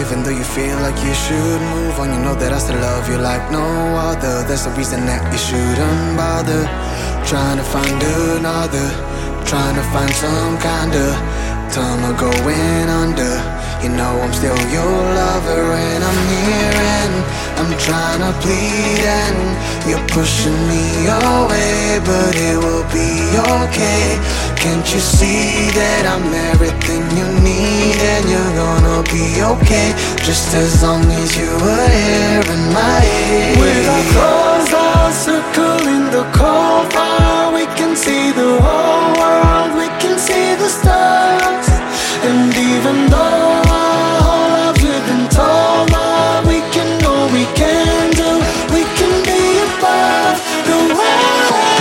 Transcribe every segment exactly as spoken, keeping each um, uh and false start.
even though you feel like you should move on. You know that I still love you like no other. There's a reason that you shouldn't bother trying to find another, trying to find some kind of time of going under. You know I'm still your lover and I'm here and I'm trying to plead and you're pushing me away, but it will be okay. Can't you see that I'm everything you need and you're gonna be okay, just as long as you are here in my ear. With our clothes all circling the cold fire, we can see the whole world, we can see the stars. And even though our whole lives we've been told what we can know we can do, we can be above the world.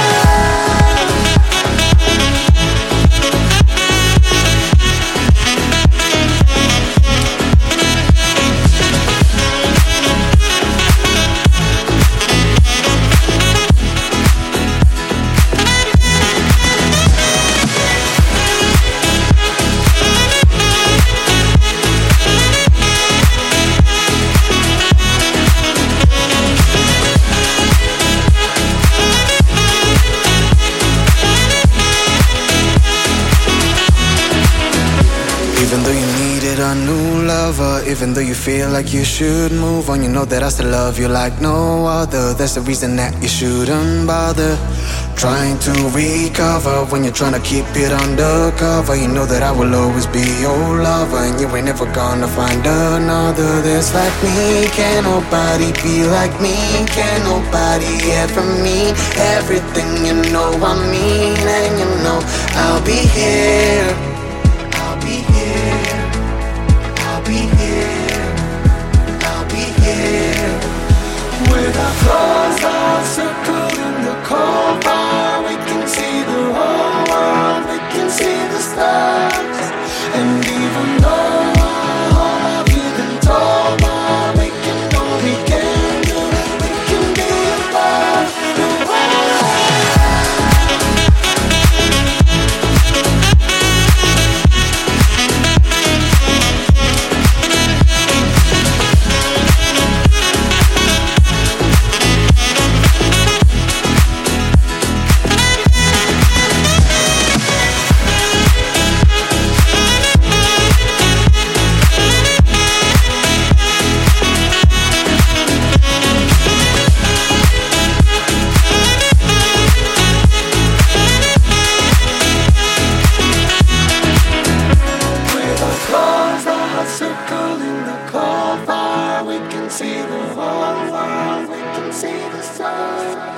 Even though you needed a new lover, even though you feel like you should move on, you know that I still love you like no other. That's the reason that you shouldn't bother trying to recover when you're trying to keep it undercover. You know that I will always be your lover and you ain't never gonna find another that's like me. Can nobody be like me? Can nobody ever mean everything you know I mean? And you know I'll be here, I'll be here, I'll be here, I'll be here. With our clothes all circled in the cold fire, we can see the whole world, we can see the stars. And even though our whole life we've been told what we can know we can do, we can be above the world. Circling the cold fire, we can see the whole world, we can see the stars.